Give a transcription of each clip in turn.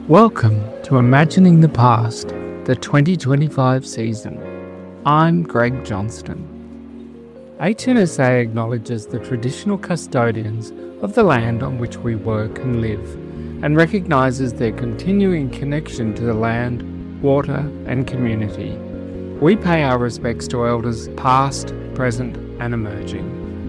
Welcome to Imagining the Past, the 2025 season. I'm Greg Johnston. HNSA acknowledges the traditional custodians of the land on which we work and live, and recognises their continuing connection to the land, water and community. We pay our respects to elders past, present and emerging.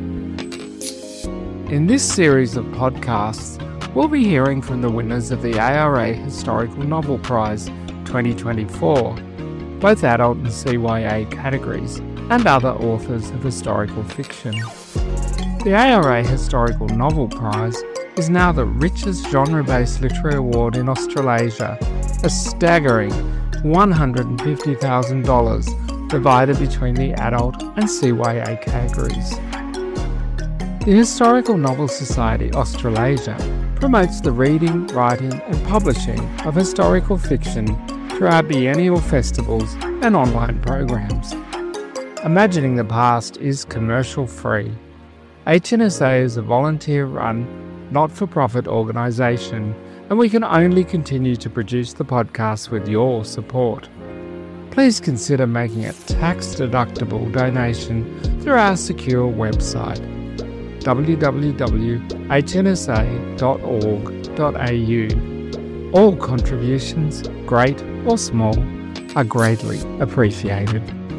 In this series of podcasts, we'll be hearing from the winners of the ARA Historical Novel Prize 2024, both adult and CYA categories, and other authors of historical fiction. The ARA Historical Novel Prize is now the richest genre-based literary award in Australasia, a staggering $150,000 divided between the adult and CYA categories. The Historical Novel Society Australasia promotes the reading, writing and publishing of historical fiction through our biennial festivals and online programs. Imagining the Past is commercial free. HNSA is a volunteer-run, not-for-profit organisation, and we can only continue to produce the podcast with your support. Please consider making a tax-deductible donation through our secure website, www.hnsa.org.au. All contributions, great or small, are greatly appreciated.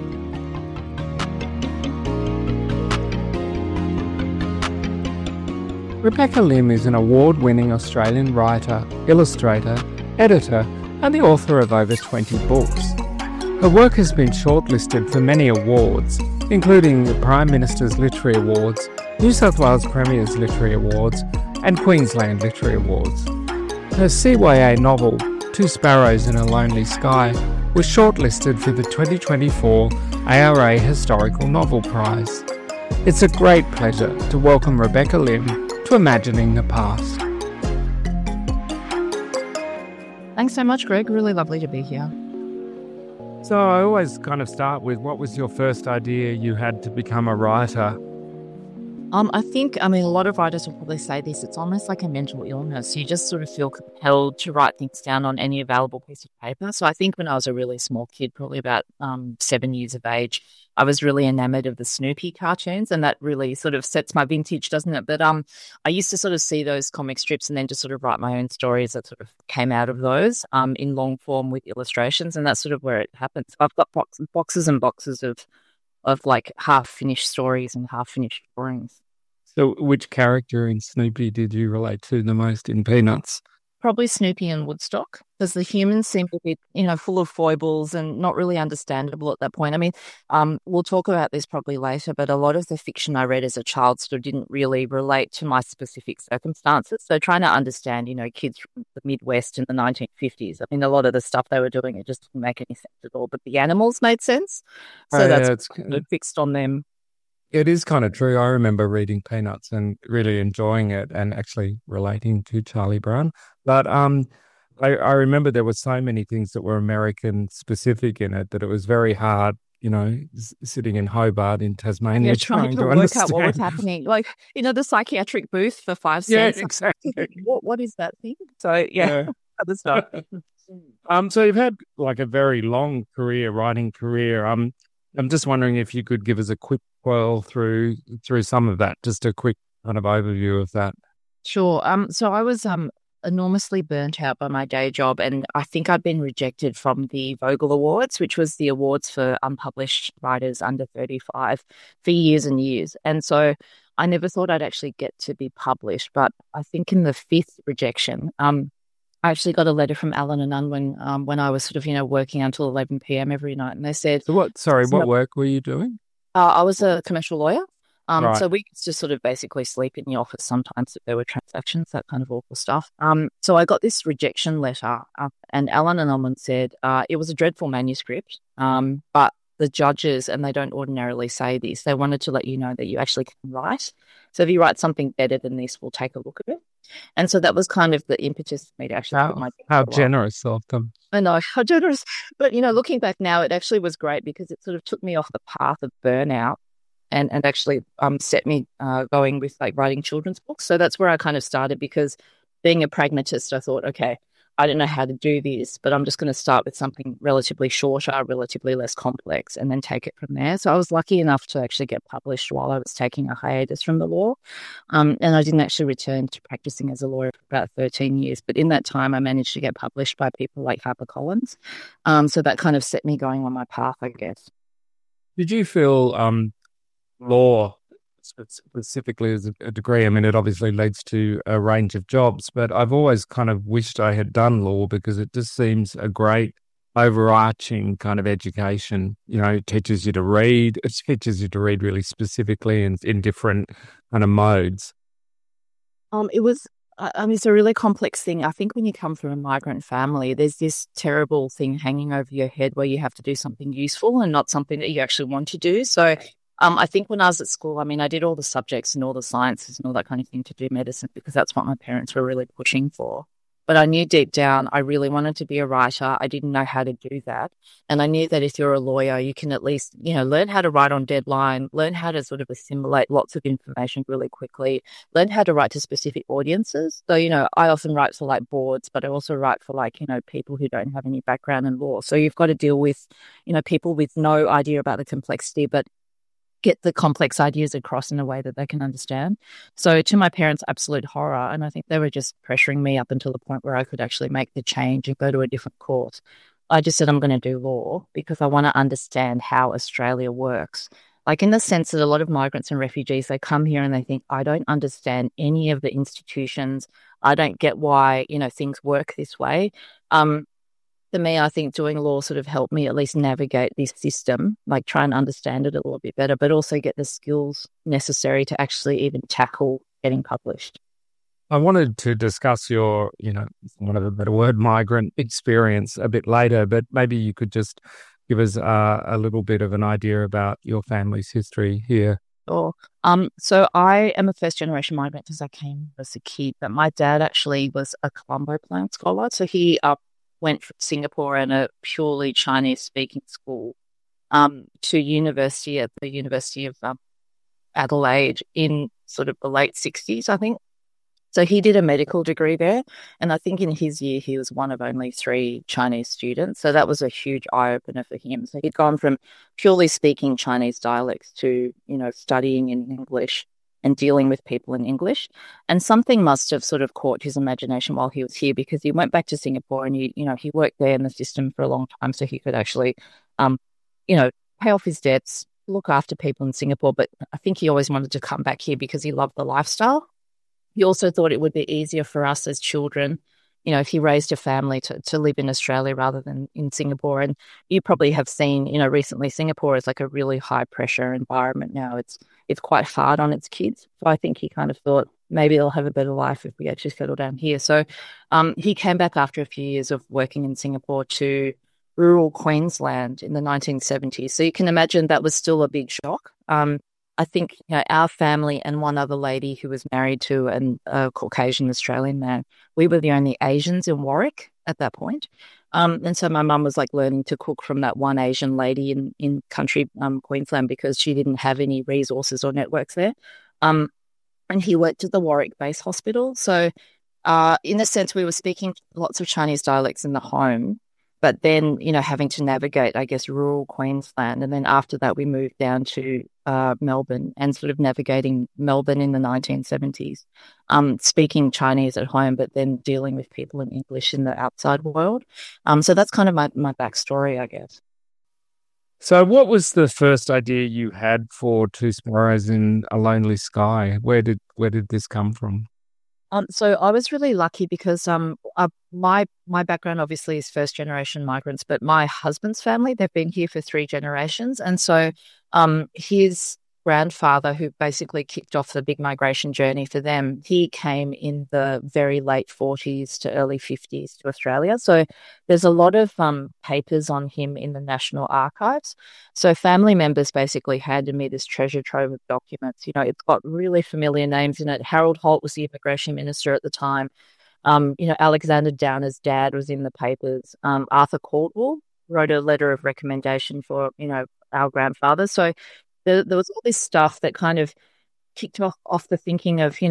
Rebecca Lim is an award-winning Australian writer, illustrator, editor, and the author of over 20 books. Her work has been shortlisted for many awards, including the Prime Minister's Literary Awards, New South Wales Premier's Literary Awards, and Queensland Literary Awards. Her CYA novel, Two Sparrows in a Lonely Sky, was shortlisted for the 2024 ARA Historical Novel Prize. It's a great pleasure to welcome Rebecca Lim to Imagining the Past. Thanks so much, Greg. Really lovely to be here. So I always kind of start with, what was your first idea you had to become a writer? I think, a lot of writers will probably say this, it's almost like a mental illness. You just sort of feel compelled to write things down on any available piece of paper. So I think when I was a really small kid, probably about 7 years of age, I was really enamoured of the Snoopy cartoons, and that really sort of sets my vintage, doesn't it? But I used to sort of see those comic strips and then just sort of write my own stories that sort of came out of those in long form with illustrations, and that's sort of where it happens. I've got boxes and boxes of like half-finished stories and half-finished drawings. So which character in Snoopy did you relate to the most in Peanuts? Probably Snoopy and Woodstock, because the humans seem to be, full of foibles and not really understandable at that point. We'll talk about this probably later, but a lot of the fiction I read as a child sort of didn't really relate to my specific circumstances. So trying to understand, kids from the Midwest in the 1950s, a lot of the stuff they were doing, it just didn't make any sense at all. But the animals made sense. So that's fixed on them. It is kind of true. I remember reading Peanuts and really enjoying it and actually relating to Charlie Brown. But I remember there were so many things that were American specific in it that it was very hard, sitting in Hobart in Tasmania trying to work understand out what was happening. Like, the psychiatric booth for 5 cents. Yeah, exactly. What is that thing? So, yeah. Other stuff. So you've had like a very long writing career. I'm just wondering if you could give us a quick whirl through some of that, just a quick kind of overview of that. Sure. So I was enormously burnt out by my day job, and I think I'd been rejected from the Vogel Awards, which was the awards for unpublished writers under 35, for years and years. And so I never thought I'd actually get to be published. But I think in the 5th rejection, I actually got a letter from Allen and Unwin when I was sort of, working until 11 p.m. every night. And they said... So what work were you doing? I was a commercial lawyer. Right. So we could just sort of basically sleep in the office sometimes if there were transactions, that kind of awful stuff. So I got this rejection letter and Allen and Unwin said it was a dreadful manuscript, but the judges, and they don't ordinarily say this, they wanted to let you know that you actually can write. So if you write something better than this, we'll take a look at it. And so that was kind of the impetus for me to actually put my... How generous of them. I know, how generous. But, looking back now, it actually was great because it sort of took me off the path of burnout and actually set me going with like writing children's books. So that's where I kind of started, because being a pragmatist, I thought, okay, I don't know how to do this, but I'm just going to start with something relatively shorter, relatively less complex, and then take it from there. So I was lucky enough to actually get published while I was taking a hiatus from the law. And I didn't actually return to practicing as a lawyer for about 13 years. But in that time, I managed to get published by people like HarperCollins. So that kind of set me going on my path, I guess. Did you feel law, specifically as a degree, I mean, it obviously leads to a range of jobs, but I've always kind of wished I had done law because it just seems a great overarching kind of education. You know, it teaches you to read. It teaches you to read really specifically and in different kind of modes. It was, I mean, it's a really complex thing. I think when you come from a migrant family, there's this terrible thing hanging over your head where you have to do something useful and not something that you actually want to do. So I think when I was at school, I mean, I did all the subjects and all the sciences and all that kind of thing to do medicine because that's what my parents were really pushing for. But I knew deep down I really wanted to be a writer. I didn't know how to do that. And I knew that if you're a lawyer, you can at least, learn how to write on deadline, learn how to sort of assimilate lots of information really quickly, learn how to write to specific audiences. So, I often write for like boards, but I also write for like, people who don't have any background in law. So you've got to deal with, people with no idea about the complexity, but get the complex ideas across in a way that they can understand. So to my parents' absolute horror, and I think they were just pressuring me up until the point where I could actually make the change and go to a different course. I just said I'm going to do law because I want to understand how Australia works. Like in the sense that a lot of migrants and refugees, they come here and they think, I don't understand any of the institutions. I don't get why, things work this way. For me, I think doing law sort of helped me at least navigate this system, like try and understand it a little bit better, but also get the skills necessary to actually even tackle getting published. I wanted to discuss your, one of the better word, migrant experience a bit later, but maybe you could just give us a little bit of an idea about your family's history here. Sure. So I am a first generation migrant because I came as a kid, but my dad actually was a Colombo Plan scholar. So he went from Singapore and a purely Chinese-speaking school to university at the University of Adelaide in sort of the late 60s, I think. So he did a medical degree there, and I think in his year he was one of only 3 Chinese students. So that was a huge eye-opener for him. So he'd gone from purely speaking Chinese dialects to, studying in English and dealing with people in English. And something must have sort of caught his imagination while he was here because he went back to Singapore and he worked there in the system for a long time so he could actually, pay off his debts, look after people in Singapore. But I think he always wanted to come back here because he loved the lifestyle. He also thought it would be easier for us as children, if he raised a family to live in Australia rather than in Singapore. And you probably have seen, recently Singapore is like a really high pressure environment now. It's quite hard on its kids. So I think he kind of thought maybe they'll have a better life if we actually settle down here. So he came back after a few years of working in Singapore to rural Queensland in the 1970s. So you can imagine that was still a big shock. I think our family and one other lady who was married to a Caucasian Australian man, we were the only Asians in Warwick at that point. And so my mum was like learning to cook from that one Asian lady in country Queensland because she didn't have any resources or networks there. And he worked at the Warwick Base Hospital. So in a sense, we were speaking lots of Chinese dialects in the home, but then, having to navigate, I guess, rural Queensland. And then after that, we moved down to Melbourne and sort of navigating Melbourne in the 1970s, speaking Chinese at home, but then dealing with people in English in the outside world. So that's kind of my backstory, I guess. So what was the first idea you had for Two Sparrows in a Lonely Sky? Where did this come from? So I was really lucky because my background obviously is first generation migrants, but my husband's family, they've been here for 3 generations. And so his grandfather, who basically kicked off the big migration journey for them, he came in the very late 40s to early 50s to Australia. So there's a lot of papers on him in the National Archives. So family members basically handed me this treasure trove of documents. It's got really familiar names in it. Harold Holt was the immigration minister at the time. Alexander Downer's dad was in the papers. Arthur Caldwell wrote a letter of recommendation for, our grandfather. So there was all this stuff that kind of kicked off the thinking of,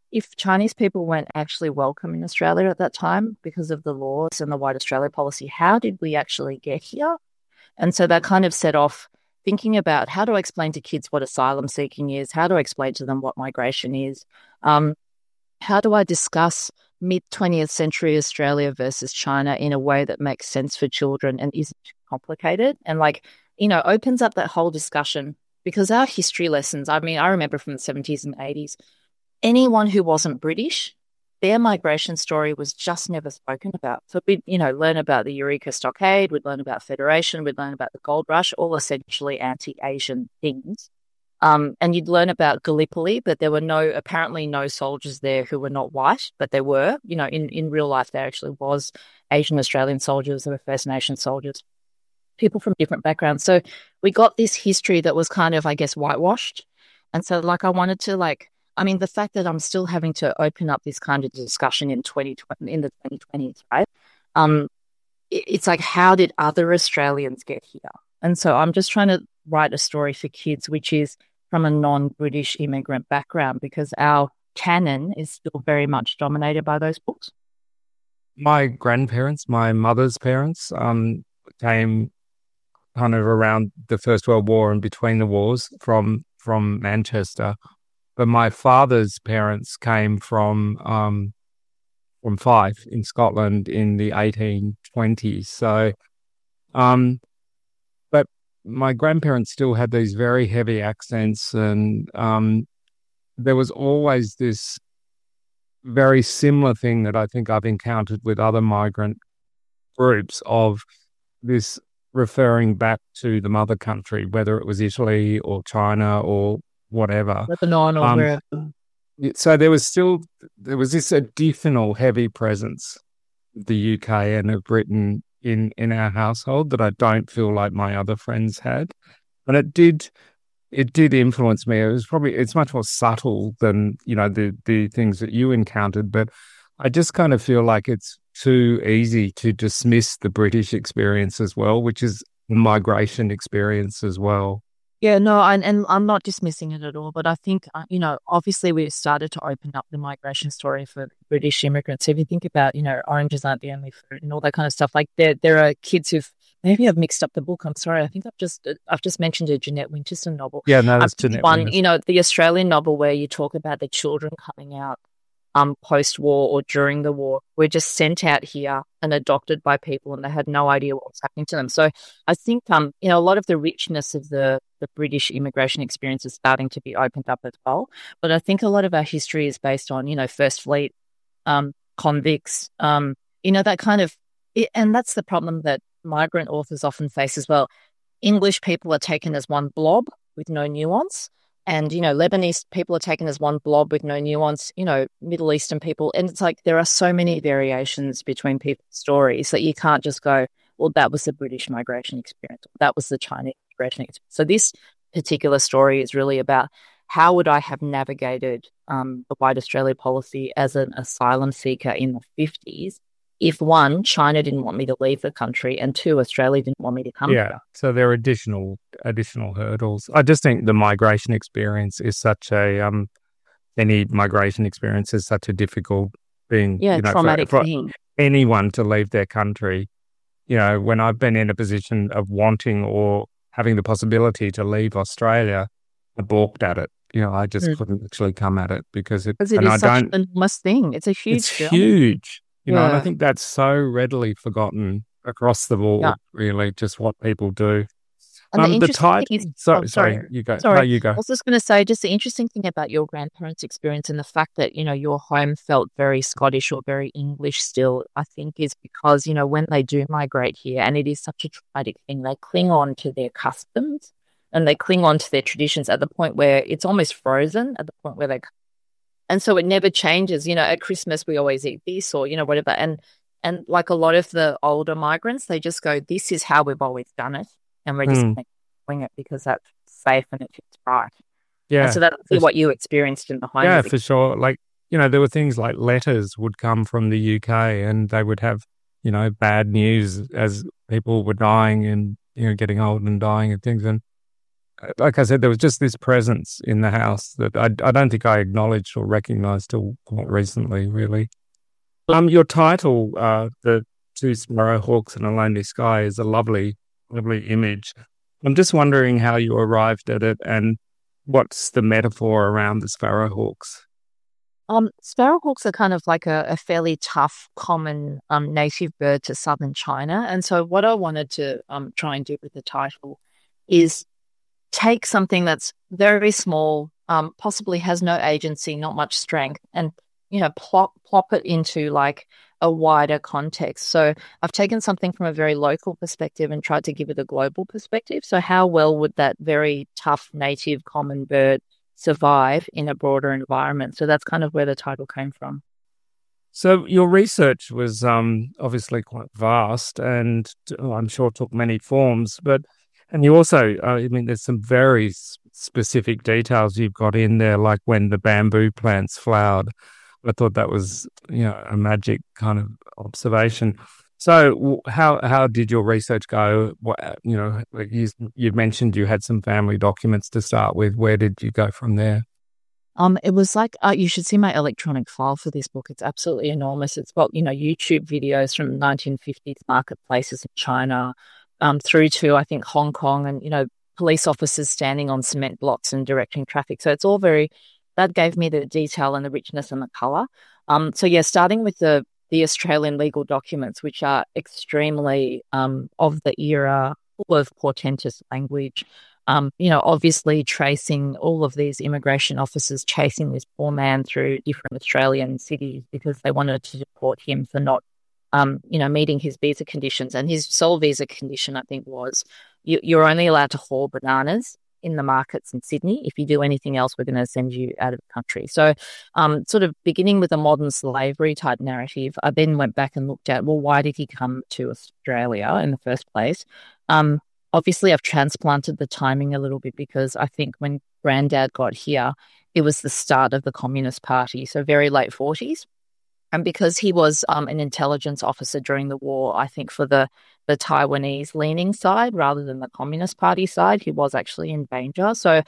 if Chinese people weren't actually welcome in Australia at that time because of the laws and the White Australia policy, how did we actually get here? And so that kind of set off thinking about how do I explain to kids what asylum seeking is? How do I explain to them what migration is? How do I discuss mid-20th century Australia versus China in a way that makes sense for children and isn't too complicated? And opens up that whole discussion, because our history lessons, I mean, I remember from the 70s and 80s, anyone who wasn't British, their migration story was just never spoken about. So we'd, learn about the Eureka Stockade, we'd learn about Federation, we'd learn about the Gold Rush, all essentially anti-Asian things. And you'd learn about Gallipoli, but there were apparently no soldiers there who were not white, but there were, in real life, there actually was Asian Australian soldiers, there were First Nation soldiers, people from different backgrounds. So we got this history that was kind of, I guess, whitewashed. And so I wanted to the fact that I'm still having to open up this kind of discussion in the 2020s, right? It's like, how did other Australians get here? And so I'm just trying to write a story for kids, which is from a non-British immigrant background, because our canon is still very much dominated by those books. My grandparents, my mother's parents, came kind of around the First World War and between the wars from Manchester. But my father's parents came from Fife in Scotland in the 1820s. So, but my grandparents still had these very heavy accents, and there was always this very similar thing that I think I've encountered with other migrant groups of this referring back to the mother country, whether it was Italy or China or whatever. Lebanon or wherever. So there was this additional heavy presence of the UK and of Britain in our household that I don't feel like my other friends had. And it did influence me. It's much more subtle than, the things that you encountered, but I just kind of feel like it's too easy to dismiss the British experience as well, which is the migration experience as well. Yeah, no, and I'm not dismissing it at all, but I think, obviously we started to open up the migration story for British immigrants. So if you think about, oranges aren't the only fruit and all that kind of stuff, like there are kids who've, maybe I've mixed up the book. I'm sorry. I think I've just mentioned a Jeanette Winchester novel. Yeah, no, that's Jeanette Winchester. The Australian novel where you talk about the children coming out post-war or during the war, were just sent out here and adopted by people, and they had no idea what was happening to them. So I think, a lot of the richness of the British immigration experience is starting to be opened up as well. But I think a lot of our history is based on, First Fleet, convicts, that kind of, and that's the problem that migrant authors often face as well. English people are taken as one blob with no nuance. And, Lebanese people are taken as one blob with no nuance, Middle Eastern people. And it's like there are so many variations between people's stories that you can't just go, well, that was the British migration experience. That was the Chinese migration experience. So this particular story is really about how would I have navigated the White Australia policy as an asylum seeker in the 50s if, one, China didn't want me to leave the country, and two, Australia didn't want me to come here. So there are additional hurdles. I just think the migration experience is such any migration experience is such a difficult thing. Yeah, traumatic for thing. Anyone to leave their country. When I've been in a position of wanting or having the possibility to leave Australia, I balked at it. I just couldn't actually come at it because it is such an enormous thing. It's a huge It's huge. And I think that's so readily forgotten across the board, really, just what people do. And the type. Sorry, you go. No, you go. I was just going to say, just the interesting thing about your grandparents' experience and the fact that, your home felt very Scottish or very English still, I think is because, when they do migrate here, and it is such a traumatic thing, they cling on to their customs and they cling on to their traditions at the point where it's almost frozen, at the point where and so it never changes. At Christmas we always eat this or, whatever. And like a lot of the older migrants, they just go, this is how we've always done it. And we're just doing it because that's safe and it feels right. Yeah. And so that's what you experienced in the home. Yeah, for sure. Like, there were things like letters would come from the UK and they would have, bad news as people were dying and, getting old and dying and things. And like I said, there was just this presence in the house that I don't think I acknowledged or recognized till quite recently, really. Your title, The Two Sparrowhawks in a Lonely Sky, is a lovely, lovely image. I'm just wondering how you arrived at it and what's the metaphor around the sparrowhawks? Sparrowhawks are kind of like a fairly tough, common native bird to southern China. And so what I wanted to try and do with the title is take something that's very small, possibly has no agency, not much strength, and, plop it into like a wider context. So I've taken something from a very local perspective and tried to give it a global perspective. So how well would that very tough, native, common bird survive in a broader environment? So that's kind of where the title came from. So your research was obviously quite vast and I'm sure took many forms, and you also, there's some very specific details you've got in there, like when the bamboo plants flowered. I thought that was, a magic kind of observation. So how did your research go? You mentioned you had some family documents to start with. Where did you go from there? It was like, you should see my electronic file for this book. It's absolutely enormous. It's got, YouTube videos from 1950s marketplaces in China, through to, I think, Hong Kong, and, police officers standing on cement blocks and directing traffic. So it's all that gave me the detail and the richness and the colour. Starting with the Australian legal documents, which are extremely of the era, full of portentous language, obviously tracing all of these immigration officers chasing this poor man through different Australian cities because they wanted to deport him for not, meeting his visa conditions. And his sole visa condition, I think, was you're only allowed to haul bananas in the markets in Sydney. If you do anything else, we're going to send you out of the country. So sort of beginning with a modern slavery type narrative, I then went back and looked at, well, why did he come to Australia in the first place? Obviously, I've transplanted the timing a little bit because I think when Granddad got here, it was the start of the Communist Party, so very late 40s. And because he was an intelligence officer during the war, I think for the Taiwanese leaning side rather than the Communist Party side, he was actually in danger. So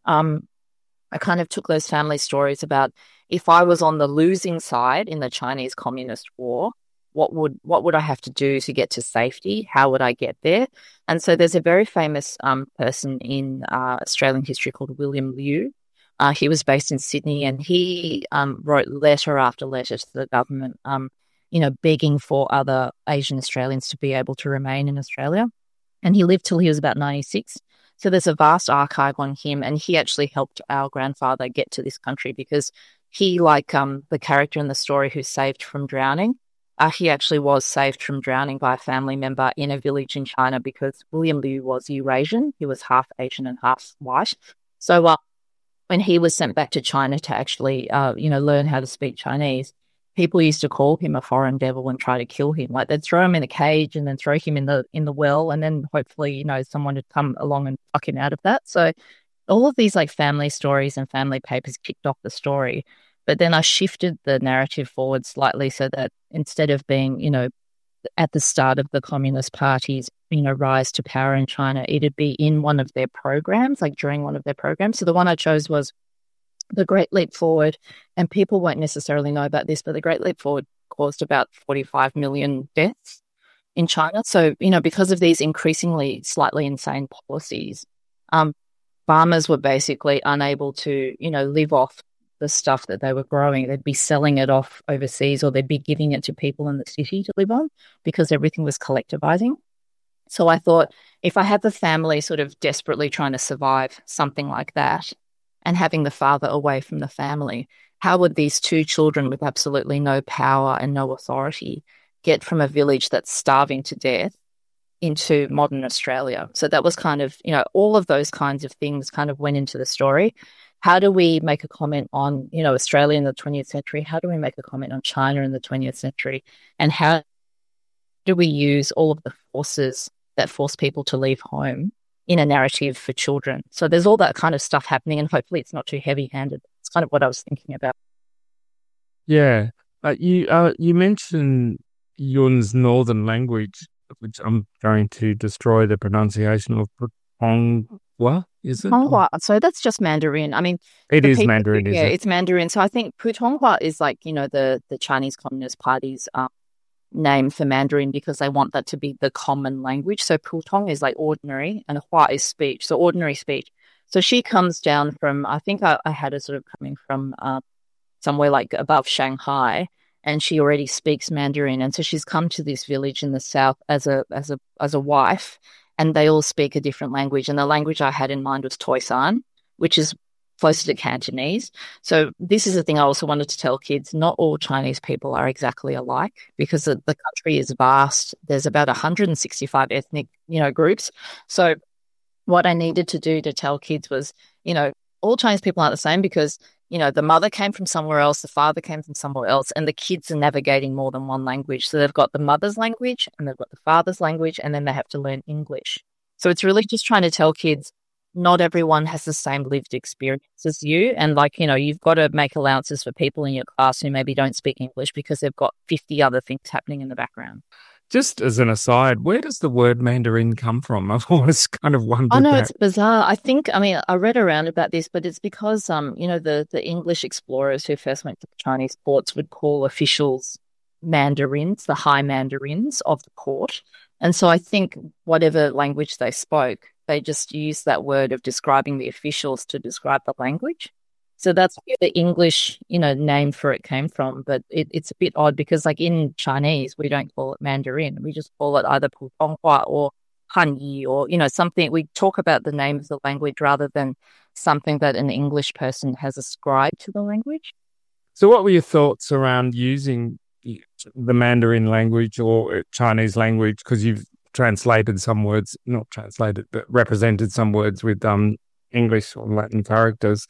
I kind of took those family stories about if I was on the losing side in the Chinese Communist War, what would I have to do to get to safety? How would I get there? And so there's a very famous person in Australian history called William Liu. He was based in Sydney, and he wrote letter after letter to the government, begging for other Asian Australians to be able to remain in Australia. And he lived till he was about 96. So there's a vast archive on him, and he actually helped our grandfather get to this country because he, like the character in the story who's saved from drowning, he actually was saved from drowning by a family member in a village in China because William Liu was Eurasian. He was half Asian and half white. So when he was sent back to China to actually, learn how to speak Chinese, people used to call him a foreign devil and try to kill him. Like they'd throw him in a cage and then throw him in the well, and then hopefully, someone would come along and pluck him out of that. So all of these like family stories and family papers kicked off the story. But then I shifted the narrative forward slightly so that instead of being, at the start of the Communist Party's, rise to power in China, it'd be in one of their programs, like during one of their programs. So the one I chose was the Great Leap Forward, and people won't necessarily know about this, but the Great Leap Forward caused about 45 million deaths in China. So, because of these increasingly slightly insane policies, farmers were basically unable to, live off the stuff that they were growing. They'd be selling it off overseas, or they'd be giving it to people in the city to live on because everything was collectivizing. So I thought, if I had the family sort of desperately trying to survive something like that and having the father away from the family, how would these two children with absolutely no power and no authority get from a village that's starving to death into modern Australia? So that was kind of, all of those kinds of things kind of went into the story. How do we make a comment on, Australia in the 20th century? How do we make a comment on China in the 20th century? And how do we use all of the forces that force people to leave home in a narrative for children? So there's all that kind of stuff happening, and hopefully it's not too heavy-handed. It's kind of what I was thinking about. Yeah. You mentioned Yun's northern language, which I'm going to destroy the pronunciation of, Putong What is it? Putonghua. So that's just Mandarin. I mean, It is Mandarin, is it? it's Mandarin. So I think Putonghua is like, the Chinese Communist Party's name for Mandarin because they want that to be the common language. So Putong is like ordinary and Hua is speech, so ordinary speech. So she comes down from, I think I had her sort of coming from somewhere like above Shanghai, and she already speaks Mandarin. And so she's come to this village in the south as a wife, and they all speak a different language. And the language I had in mind was Toisan, which is closer to Cantonese. So this is the thing I also wanted to tell kids. Not all Chinese people are exactly alike because the country is vast. There's about 165 ethnic, groups. So what I needed to do to tell kids was, all Chinese people aren't the same because, the mother came from somewhere else, the father came from somewhere else, and the kids are navigating more than one language. So they've got the mother's language and they've got the father's language, and then they have to learn English. So it's really just trying to tell kids not everyone has the same lived experience as you. And you've got to make allowances for people in your class who maybe don't speak English because they've got 50 other things happening in the background. Just as an aside, where does the word Mandarin come from? I've always kind of wondered Oh, no, that. it's bizarre. I read around about this, but it's because, the English explorers who first went to the Chinese ports would call officials Mandarins, the high Mandarins of the port. And so I think whatever language they spoke, they just used that word of describing the officials to describe the language. So that's where the English, name for it came from. But it's a bit odd because, like in Chinese, we don't call it Mandarin. We just call it either Putonghua or Hanyi or, something. We talk about the name of the language rather than something that an English person has ascribed to the language. So what were your thoughts around using the Mandarin language or Chinese language? Because you've translated some words, not translated, but represented some words with English or Latin characters.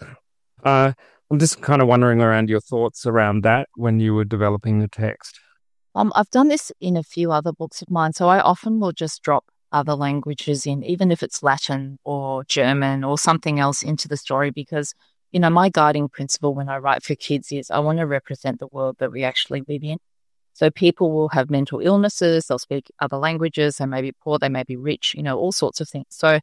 I'm just kind of wondering around your thoughts around that when you were developing the text. I've done this in a few other books of mine, so I often will just drop other languages in, even if it's Latin or German or something else into the story because, my guiding principle when I write for kids is I want to represent the world that we actually live in. So people will have mental illnesses, they'll speak other languages, they may be poor, they may be rich, all sorts of things. So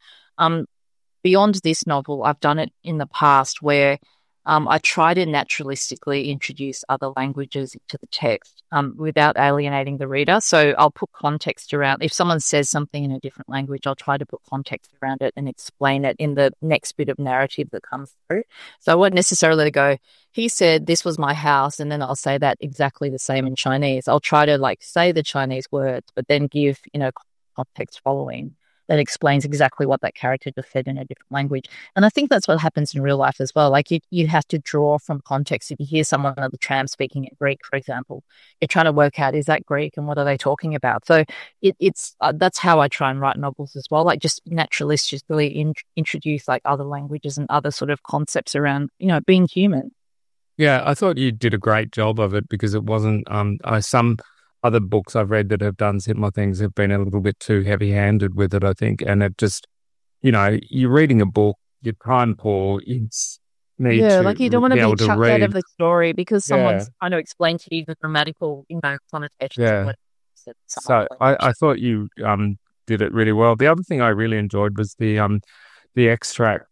beyond this novel, I've done it in the past where I try to naturalistically introduce other languages into the text without alienating the reader. So I'll put context around, if someone says something in a different language, I'll try to put context around it and explain it in the next bit of narrative that comes through. So I won't necessarily go, he said, this was my house, and then I'll say that exactly the same in Chinese. I'll try to say the Chinese words, but then give, context following that explains exactly what that character just said in a different language. And I think that's what happens in real life as well. Like you have to draw from context. If you hear someone on the tram speaking in Greek, for example, you're trying to work out, is that Greek and what are they talking about? So it's that's how I try and write novels as well. Like just naturalistically introduce like other languages and other sort of concepts around, being human. Yeah, I thought you did a great job of it because it wasn't some other books I've read that have done similar things have been a little bit too heavy-handed with it, I think. And it just, you're reading a book, you're time poor, you need to you don't want to be chucked read. out of the story because someone's trying to explain to you the grammatical, connotations. Yeah. So I thought you did it really well. The other thing I really enjoyed was the extract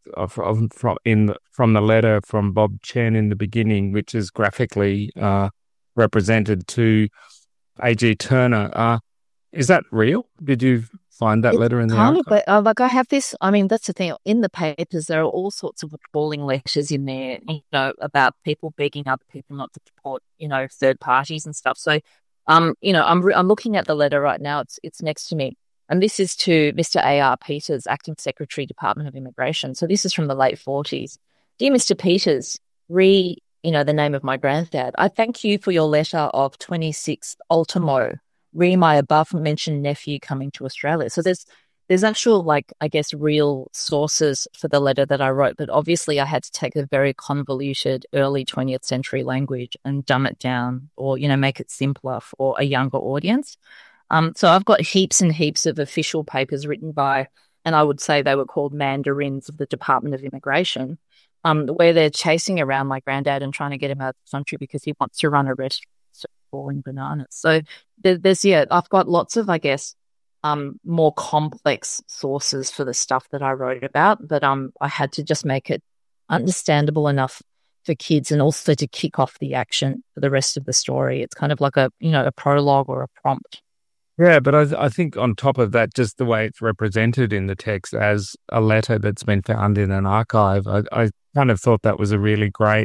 from the letter from Bob Chen in the beginning, which is graphically represented to A.G. Turner. Is that real? Did you find that letter in the archive? I have this, that's the thing. In the papers, there are all sorts of appalling letters in there, about people begging other people not to support, third parties and stuff. So, I'm looking at the letter right now. It's next to me. And this is to Mr. A.R. Peters, Acting Secretary, Department of Immigration. So this is from the late 40s. Dear Mr. Peters, the name of my granddad, I thank you for your letter of 26th ultimo, my above-mentioned nephew coming to Australia. So there's actual, real sources for the letter that I wrote, but obviously I had to take a very convoluted early 20th century language and dumb it down or, make it simpler for a younger audience. So I've got heaps and heaps of official papers written by, and I would say they were called Mandarins of the Department of Immigration, where they're chasing around my granddad and trying to get him out of the country because he wants to run a restaurant selling bananas. So I've got lots of, more complex sources for the stuff that I wrote about, but I had to just make it understandable enough for kids and also to kick off the action for the rest of the story. It's kind of like a prologue or a prompt. Yeah, but I think on top of that, just the way it's represented in the text as a letter that's been found in an archive, I kind of thought that was a really great,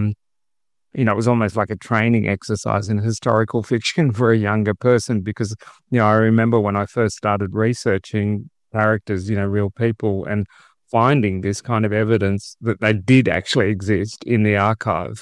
it was almost like a training exercise in historical fiction for a younger person because, I remember when I first started researching characters, real people, and finding this kind of evidence that they did actually exist in the archive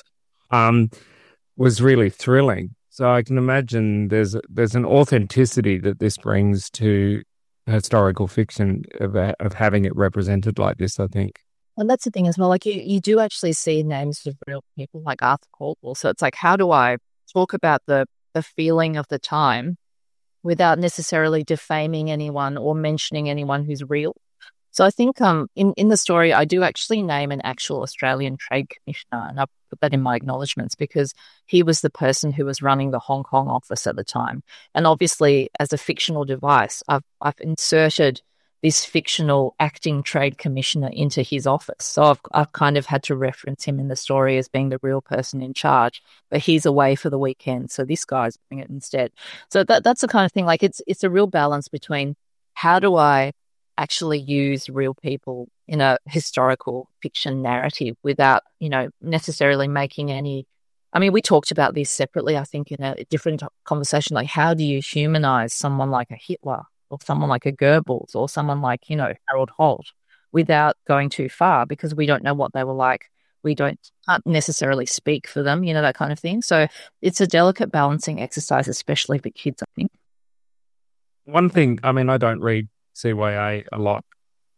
was really thrilling. So I can imagine there's an authenticity that this brings to historical fiction of having it represented like this, I think. And that's the thing as well. Like you do actually see names of real people like Arthur Caldwell. So it's like, how do I talk about the feeling of the time without necessarily defaming anyone or mentioning anyone who's real? So I think in the story, I do actually name an actual Australian Trade Commissioner, and I put that in my acknowledgements because he was the person who was running the Hong Kong office at the time. And obviously, as a fictional device, I've inserted this fictional acting trade commissioner into his office. So I've kind of had to reference him in the story as being the real person in charge, but he's away for the weekend, so this guy's doing it instead. So that's the kind of thing, like it's a real balance between how do I actually use real people in a historical fiction narrative without, necessarily making any. I mean, we talked about this separately, I think, in a different conversation, like how do you humanize someone like a Hitler or someone like a Goebbels or someone like, Harold Holt without going too far because we don't know what they were like. We can't necessarily speak for them, that kind of thing. So it's a delicate balancing exercise, especially for kids, I think. One thing, I don't read CYA a lot.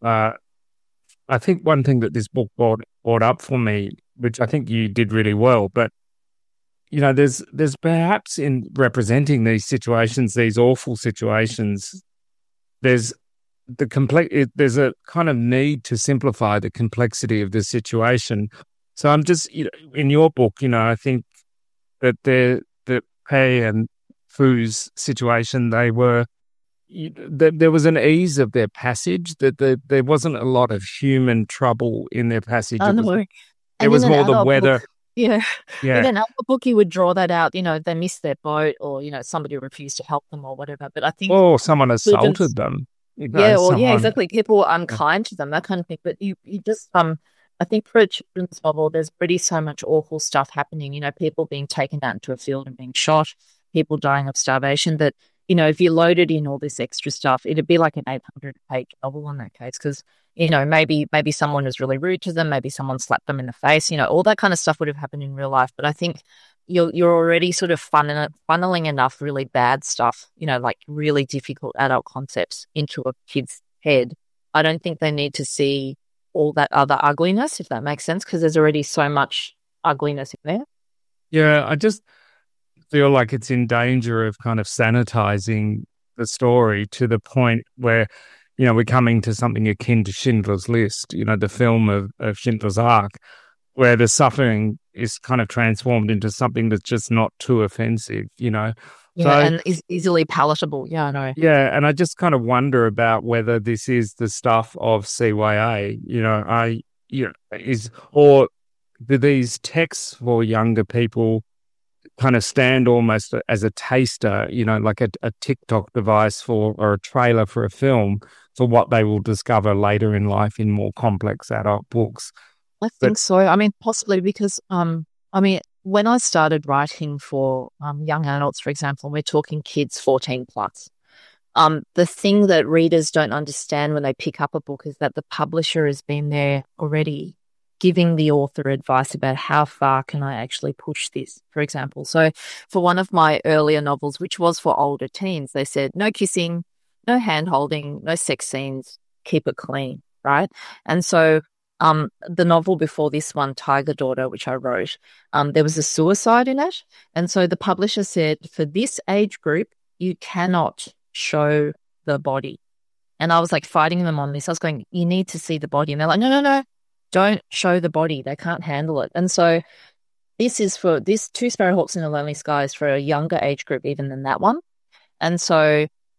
I think one thing that this book brought up for me, which I think you did really well, but there's perhaps in representing these situations, these awful situations, there's a kind of need to simplify the complexity of the situation. So I'm just, in your book, I think that the Pei and Fu's situation, there was an ease of their passage, that there wasn't a lot of human trouble in their passage. It was more the weather. Yeah. In another book, you would draw that out, they missed their boat or, somebody refused to help them or whatever. But I think... Or someone assaulted them. Exactly. People were unkind to them, that kind of thing. But you just, I think for a children's novel, there's pretty so much awful stuff happening, people being taken out into a field and being shot, people dying of starvation, that if you loaded in all this extra stuff, it'd be like an 800-page novel in that case because, maybe someone was really rude to them, maybe someone slapped them in the face, all that kind of stuff would have happened in real life. But I think you're already sort of funneling enough really bad stuff, like really difficult adult concepts into a kid's head. I don't think they need to see all that other ugliness, if that makes sense, because there's already so much ugliness in there. Yeah, I just feel like it's in danger of kind of sanitizing the story to the point where, we're coming to something akin to Schindler's List, the film of Schindler's Ark, where the suffering is kind of transformed into something that's just not too offensive, Yeah, and is easily palatable. Yeah, I know. Yeah, and I just kind of wonder about whether this is the stuff of CYA, or do these texts for younger people kind of stand almost as a taster, like a TikTok device or a trailer for a film for what they will discover later in life in more complex adult books. I think so. Possibly because, when I started writing for young adults, for example, we're talking kids 14 plus. The thing that readers don't understand when they pick up a book is that the publisher has been there already giving the author advice about how far can I actually push this, for example. So for one of my earlier novels, which was for older teens, they said no kissing, no hand-holding, no sex scenes, keep it clean, right? And so the novel before this one, Tiger Daughter, which I wrote, there was a suicide in it. And so the publisher said, for this age group, you cannot show the body. And I was like fighting them on this. I was going, you need to see the body. And they're like, no, don't show the body. They can't handle it. And so this is for this Two Sparrowhawks in a Lonely Sky is for a younger age group even than that one. And so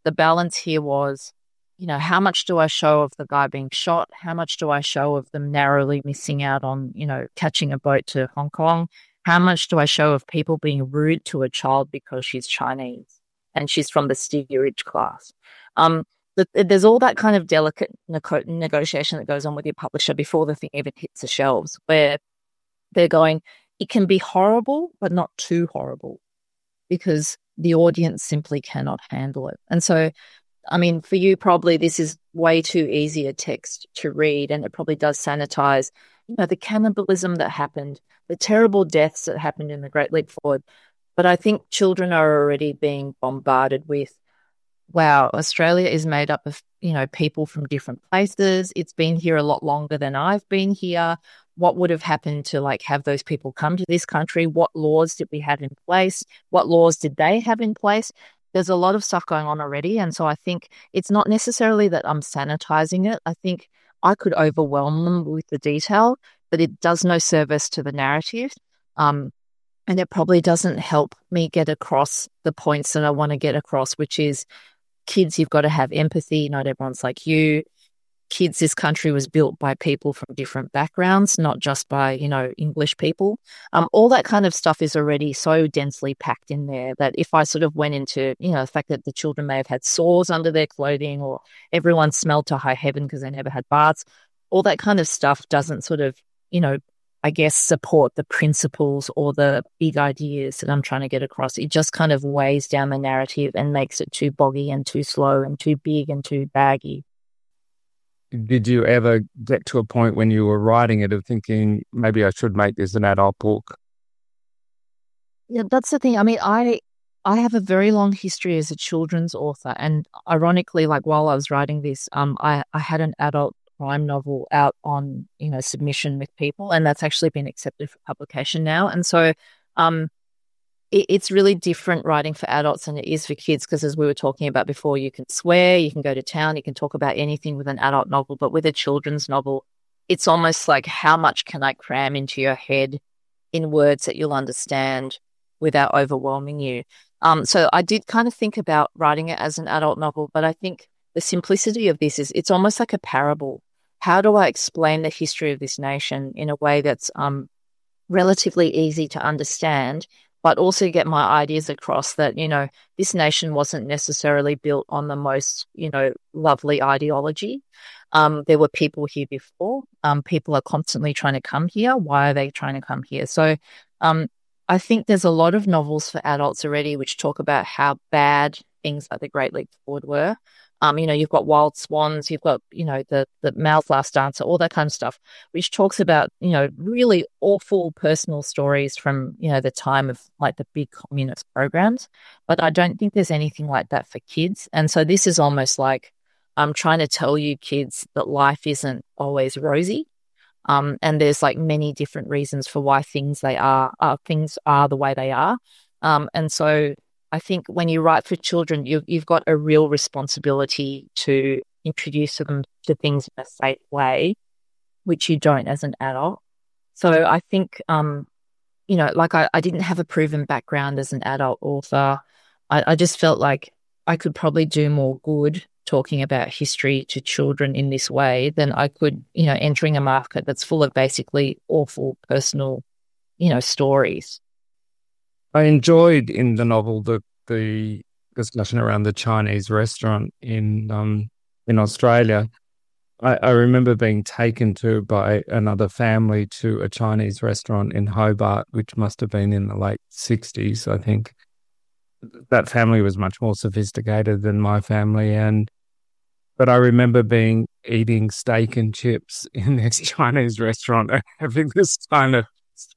the balance here was, how much do I show of the guy being shot? How much do I show of them narrowly missing out on, catching a boat to Hong Kong? How much do I show of people being rude to a child because she's Chinese and she's from the steerage class? There's all that kind of delicate negotiation that goes on with your publisher before the thing even hits the shelves, where they're going, it can be horrible, but not too horrible, because the audience simply cannot handle it. And so, for you, probably this is way too easy a text to read, and it probably does sanitize, the cannibalism that happened, the terrible deaths that happened in the Great Leap Forward. But I think children are already being bombarded with, wow, Australia is made up of, people from different places. It's been here a lot longer than I've been here. What would have happened to have those people come to this country? What laws did we have in place? What laws did they have in place? There's a lot of stuff going on already. And so I think it's not necessarily that I'm sanitizing it. I think I could overwhelm them with the detail, but it does no service to the narrative. And it probably doesn't help me get across the points that I want to get across, which is, kids, you've got to have empathy. Not everyone's like you. Kids, this country was built by people from different backgrounds, not just by, English people. All that kind of stuff is already so densely packed in there that if I sort of went into, the fact that the children may have had sores under their clothing, or everyone smelled to high heaven because they never had baths, all that kind of stuff doesn't sort of, I guess, support the principles or the big ideas that I'm trying to get across. It just kind of weighs down the narrative and makes it too boggy and too slow and too big and too baggy. Did you ever get to a point when you were writing it of thinking, maybe I should make this an adult book? Yeah, that's the thing. I have a very long history as a children's author. And ironically, while I was writing this, I had an adult crime novel out on, submission with people, and that's actually been accepted for publication now. And so it's really different writing for adults than it is for kids, because as we were talking about before, you can swear, you can go to town, you can talk about anything with an adult novel, but with a children's novel, it's almost like, how much can I cram into your head in words that you'll understand without overwhelming you? So I did kind of think about writing it as an adult novel, but I think the simplicity of this is it's almost like a parable. How do I explain the history of this nation in a way that's relatively easy to understand, but also get my ideas across that, this nation wasn't necessarily built on the most, lovely ideology. There were people here before. People are constantly trying to come here. Why are they trying to come here? So I think there's a lot of novels for adults already which talk about how bad things like the Great Leap Forward were. You've got Wild Swans, you've got, the Mao's Last Dancer, all that kind of stuff, which talks about, really awful personal stories from, the time of the big communist programs. But I don't think there's anything like that for kids. And so this is almost like I'm trying to tell you kids that life isn't always rosy. And there's many different reasons for why things are the way they are. And so I think when you write for children, you've got a real responsibility to introduce them to things in a safe way, which you don't as an adult. So I think, I didn't have a proven background as an adult author. I just felt like I could probably do more good talking about history to children in this way than I could, entering a market that's full of basically awful personal, stories. I enjoyed in the novel the discussion around the Chinese restaurant in Australia. I remember being taken to by another family to a Chinese restaurant in Hobart, which must have been in the late 60s, I think. That family was much more sophisticated than my family, but I remember eating steak and chips in this Chinese restaurant and having this kind of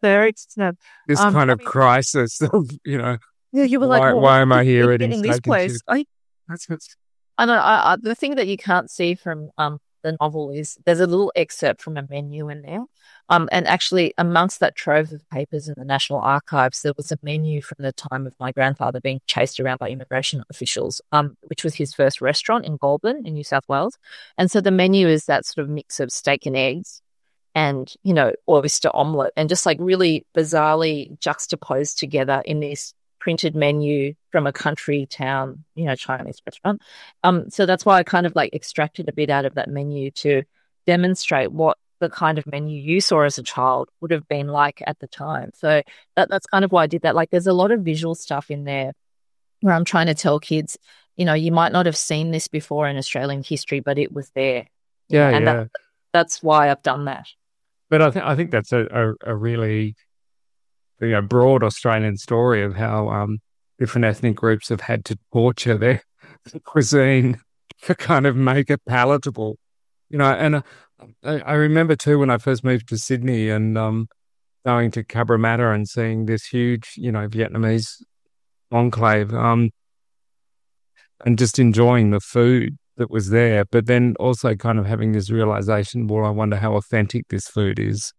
crisis of, you were why am I here eating steak this and place? chips? I know. The thing that you can't see from the novel is there's a little excerpt from a menu in there. And actually, amongst that trove of papers in the National Archives, there was a menu from the time of my grandfather being chased around by immigration officials, which was his first restaurant in Goulburn in New South Wales. And so the menu is that sort of mix of steak and eggs and, oyster omelette, and just really bizarrely juxtaposed together in this printed menu from a country town, Chinese restaurant. So that's why I kind of like extracted a bit out of that menu to demonstrate what the kind of menu you saw as a child would have been like at the time. So that's kind of why I did that. Like there's a lot of visual stuff in there where I'm trying to tell kids, you might not have seen this before in Australian history, but it was there. And that's why I've done that. But I think that's a really broad Australian story of how different ethnic groups have had to torture their cuisine to kind of make it palatable. And I remember too when I first moved to Sydney and going to Cabramatta and seeing this huge, Vietnamese enclave and just enjoying the food that was there, but then also kind of having this realization, well, I wonder how authentic this food is.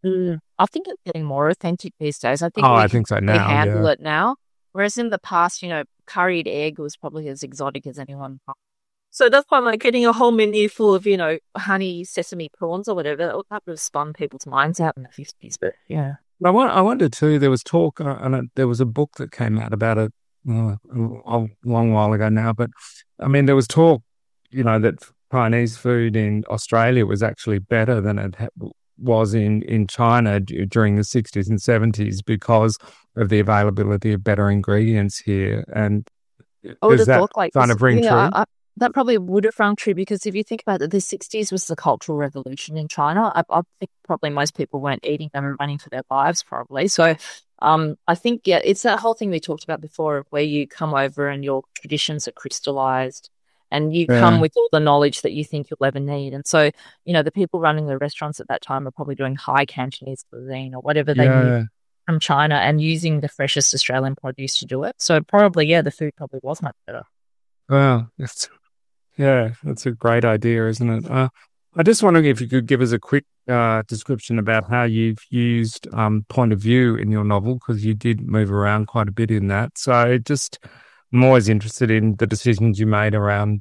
I think it's getting more authentic these days. I think so now. They handle it now. Whereas in the past, curried egg was probably as exotic as anyone. So that's why I'm like getting a whole menu full of, honey sesame prawns or whatever. That would have spun people's minds out in the 50s, but yeah. I wonder too, there was talk, and there was a book that came out about it a long while ago now, but I mean, there was talk, that Chinese food in Australia was actually better than it was in China during the 60s and 70s because of the availability of better ingredients here. And does that kind of ring true? That probably would have rung true because if you think about it, the 60s was the Cultural Revolution in China. I think probably most people weren't eating them and running for their lives probably. So I think, it's that whole thing we talked about before of where you come over and your traditions are crystallized and you come with all the knowledge that you think you'll ever need. And so, the people running the restaurants at that time are probably doing high Cantonese cuisine or whatever they need from China and using the freshest Australian produce to do it. So probably, the food probably was much better. Wow. That's a great idea, isn't it? I just wondering if you could give us a quick description about how you've used point of view in your novel, because you did move around quite a bit in that. So I'm always interested in the decisions you made around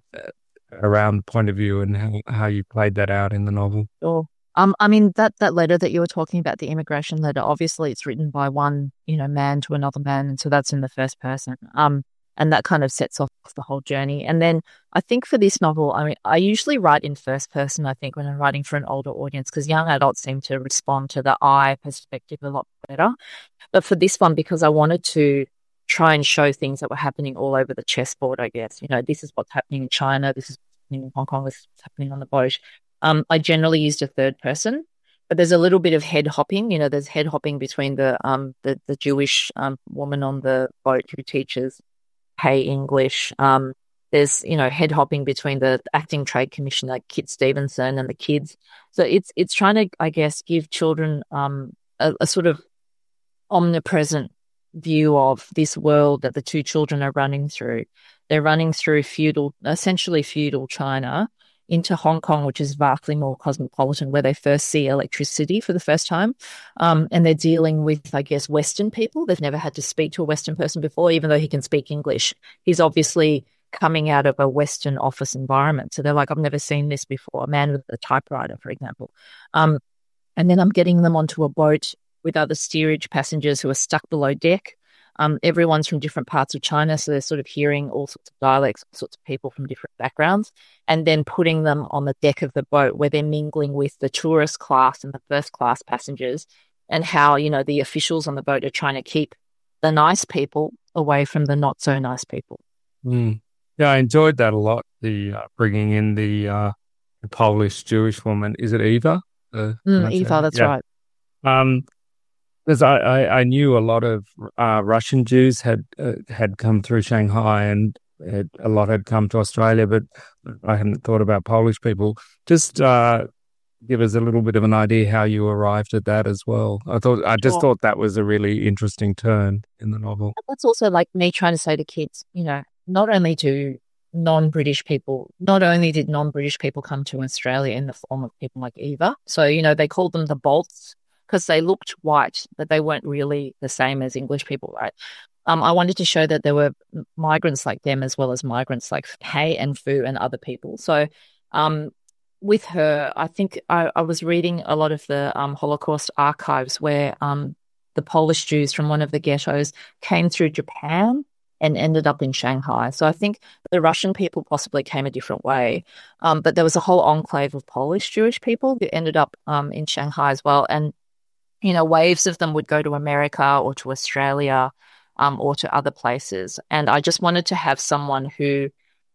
point of view and how you played that out in the novel. Sure. I mean, that letter that you were talking about, the immigration letter, obviously it's written by one, man to another man. And so that's in the first person. And that kind of sets off the whole journey. And then I think for this novel, I mean, I usually write in first person, I think, when I'm writing for an older audience, because young adults seem to respond to the I perspective a lot better. But for this one, because I wanted to try and show things that were happening all over the chessboard, I guess, this is what's happening in China, this is what's happening in Hong Kong, this is what's happening on the boat. I generally used a third person, but there's a little bit of head hopping. There's head hopping between the Jewish woman on the boat who teaches Hey English. There's head hopping between the acting trade commissioner Kit Stevenson and the kids. So it's trying to, I guess, give children a sort of omnipresent view of this world that the two children are running through. They're running through essentially feudal China into Hong Kong, which is vastly more cosmopolitan, where they first see electricity for the first time. And they're dealing with, I guess, Western people. They've never had to speak to a Western person before, even though he can speak English. He's obviously coming out of a Western office environment. So they're like, I've never seen this before, a man with a typewriter, for example. And then I'm getting them onto a boat with other steerage passengers who are stuck below deck. Everyone's from different parts of China, so they're sort of hearing all sorts of dialects, all sorts of people from different backgrounds, and then putting them on the deck of the boat where they're mingling with the tourist class and the first class passengers, and how, the officials on the boat are trying to keep the nice people away from the not so nice people. Yeah, I enjoyed that a lot, the bringing in the Polish Jewish woman. Is it Eva? Eva, that's right. Because I knew a lot of Russian Jews had come through Shanghai, and a lot had come to Australia, but I hadn't thought about Polish people. Just give us a little bit of an idea how you arrived at that as well. I just thought that was a really interesting turn in the novel. That's also like me trying to say to kids, not only did non-British people come to Australia in the form of people like Eva. So, they called them the Bolts, because they looked white, but they weren't really the same as English people, right? I wanted to show that there were migrants like them as well as migrants like Hey and Fu and other people. So with her, I think I was reading a lot of the Holocaust archives where the Polish Jews from one of the ghettos came through Japan and ended up in Shanghai. So I think the Russian people possibly came a different way. But there was a whole enclave of Polish Jewish people who ended up in Shanghai as well. And, waves of them would go to America or to Australia or to other places. And I just wanted to have someone who,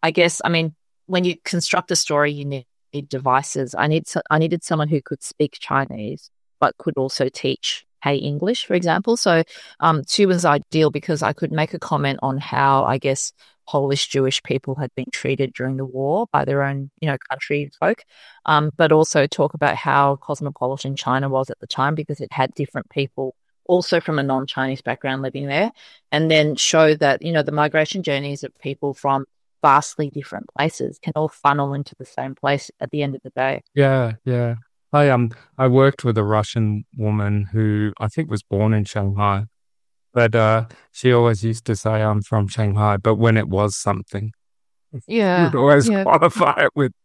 when you construct a story, you need devices. I needed someone who could speak Chinese, but could also teach English, for example. So she was ideal because I could make a comment on how, Polish Jewish people had been treated during the war by their own, country folk, but also talk about how cosmopolitan China was at the time because it had different people also from a non-Chinese background living there, and then show that, the migration journeys of people from vastly different places can all funnel into the same place at the end of the day. Yeah, yeah. I worked with a Russian woman who I think was born in Shanghai, but she always used to say, "I'm from Shanghai," but when it was something, yeah, would always qualify it with.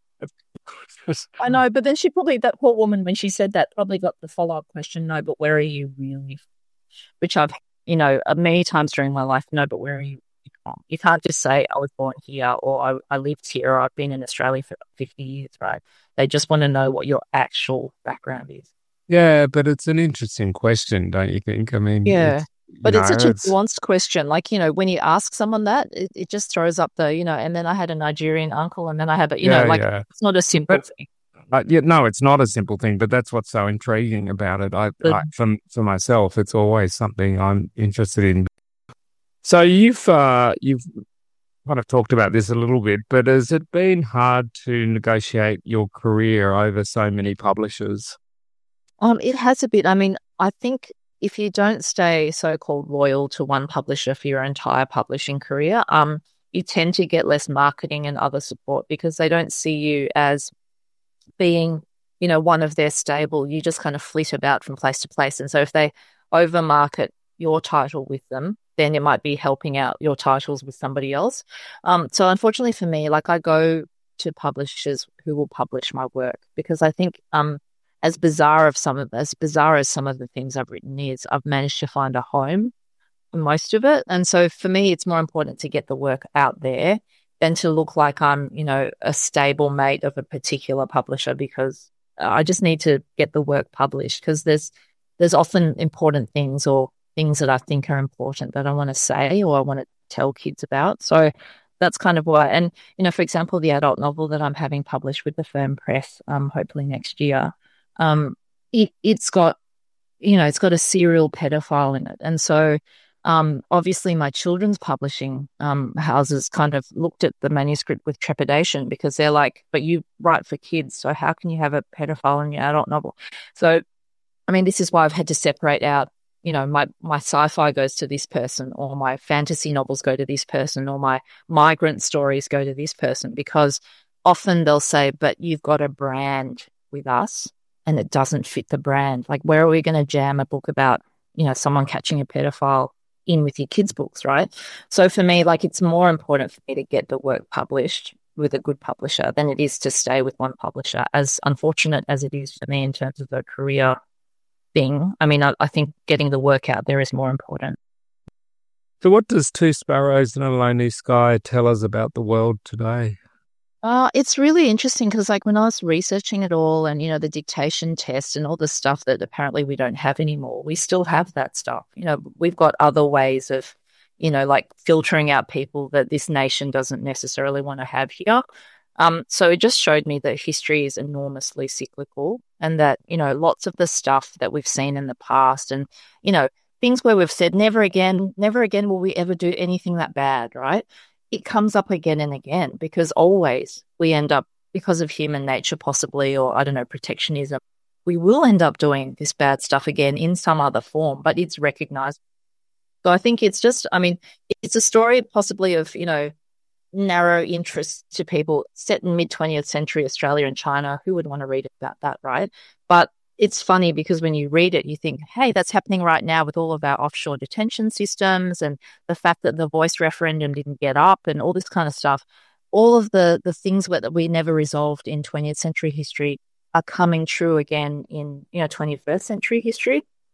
I know, but then that poor woman, when she said that, probably got the follow-up question, "No, but where are you really from?" Which I've, many times during my life, "No, but where are you from?" You can't just say, "I was born here," or I lived here, or "I've been in Australia for 50 years," right? They just want to know what your actual background is. Yeah, but it's an interesting question, don't you think? I mean, yeah, but it's such a nuanced question. Like, when you ask someone that, it just throws up the, and then I had a Nigerian uncle, and then I had, it's not a simple thing. No, it's not a simple thing, but that's what's so intriguing about it. For myself, it's always something I'm interested in. So you've kind of talked about this a little bit, but has it been hard to negotiate your career over so many publishers? It has a bit. I mean, I think if you don't stay so-called loyal to one publisher for your entire publishing career, you tend to get less marketing and other support because they don't see you as being, one of their stable. You just kind of flit about from place to place. And so if they overmarket your title with them, then it might be helping out your titles with somebody else. So unfortunately for me, I go to publishers who will publish my work because I think as bizarre as some of the things I've written is, I've managed to find a home for most of it. And so for me, it's more important to get the work out there than to look like I'm, a stable mate of a particular publisher, because I just need to get the work published because there's often important things or things that I think are important that I want to say or I want to tell kids about. So that's kind of why. And, for example, the adult novel that I'm having published with the Firm Press, hopefully next year, it's got a serial pedophile in it. And so obviously my children's publishing houses kind of looked at the manuscript with trepidation because they're like, but you write for kids, so how can you have a pedophile in your adult novel? So, I mean, this is why I've had to separate out, my sci-fi goes to this person, or my fantasy novels go to this person, or my migrant stories go to this person, because often they'll say, but you've got a brand with us and it doesn't fit the brand. Like, where are we going to jam a book about, someone catching a pedophile in with your kids' books, right? So for me, it's more important for me to get the work published with a good publisher than it is to stay with one publisher, as unfortunate as it is for me in terms of the career thing. I mean, I think getting the work out there is more important. So what does Two Sparrows and a Lonely Sky tell us about the world today? It's really interesting because when I was researching it all and, the dictation test and all the stuff that apparently we don't have anymore, we still have that stuff. We've got other ways of, filtering out people that this nation doesn't necessarily want to have here. So it just showed me that history is enormously cyclical and that, lots of the stuff that we've seen in the past and, things where we've said, never again will we ever do anything that bad, right? It comes up again and again because always we end up, because of human nature possibly, or protectionism, we will end up doing this bad stuff again in some other form, but it's recognized. So I think it's just, it's a story possibly of, narrow interest to people set in mid-20th century Australia and China. Who would want to read about that, right? But it's funny because when you read it, you think, hey, that's happening right now with all of our offshore detention systems and the fact that the voice referendum didn't get up and all this kind of stuff. All of the things that we never resolved in 20th century history are coming true again in, 21st century history.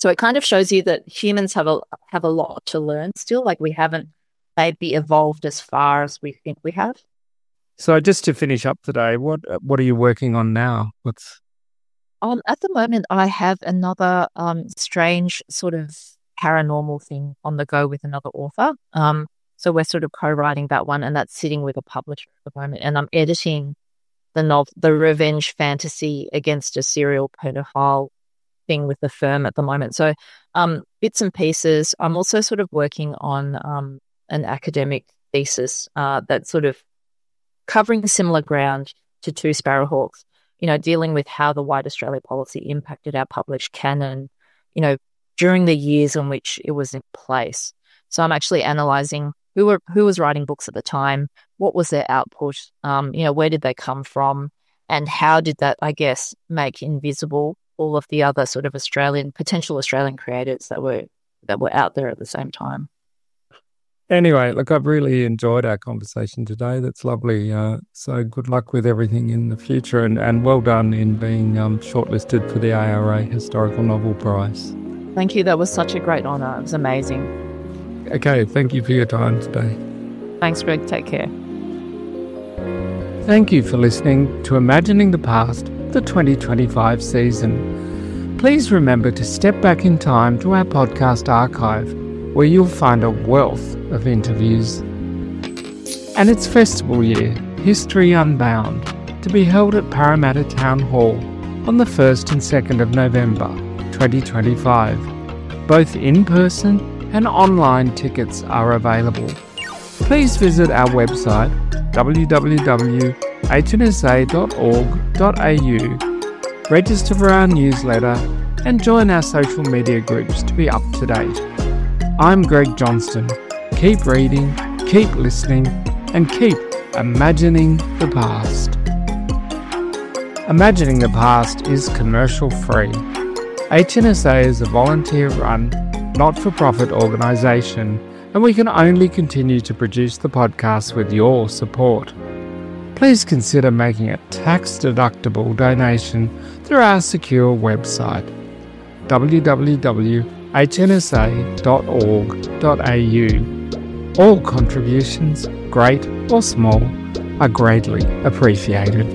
So it kind of shows you that humans have a lot to learn still. Like we haven't maybe evolved as far as we think we have. So just to finish up today, what are you working on now? At the moment, I have another strange sort of paranormal thing on the go with another author. So we're sort of co-writing that one, and that's sitting with a publisher at the moment. And I'm editing the revenge fantasy against a serial pedophile thing with the firm at the moment. So bits and pieces. I'm also sort of working on an academic thesis that's sort of covering similar ground to Two Sparrowhawks, dealing with how the White Australia policy impacted our published canon, during the years in which it was in place. So I'm actually analysing who was writing books at the time, what was their output, where did they come from, and how did that, I guess, make invisible all of the other sort of potential Australian creators that were out there at the same time. Anyway, look, I've really enjoyed our conversation today. That's lovely. So good luck with everything in the future, and well done in being shortlisted for the ARA Historical Novel Prize. Thank you. That was such a great honour. It was amazing. Okay, thank you for your time today. Thanks, Greg. Take care. Thank you for listening to Imagining the Past, the 2025 season. Please remember to step back in time to our podcast archive, where you'll find a wealth of interviews. And it's festival year, History Unbound, to be held at Parramatta Town Hall on the 1st and 2nd of November 2025. Both in-person and online tickets are available. Please visit our website www.hnsa.org.au, register for our newsletter, and join our social media groups to be up to date. I'm Greg Johnston. Keep reading, keep listening, and keep imagining the past. Imagining the Past is commercial free. HNSA is a volunteer-run, not-for-profit organisation, and we can only continue to produce the podcast with your support. Please consider making a tax-deductible donation through our secure website, www.hnsa.org.au. All contributions, great or small, are greatly appreciated.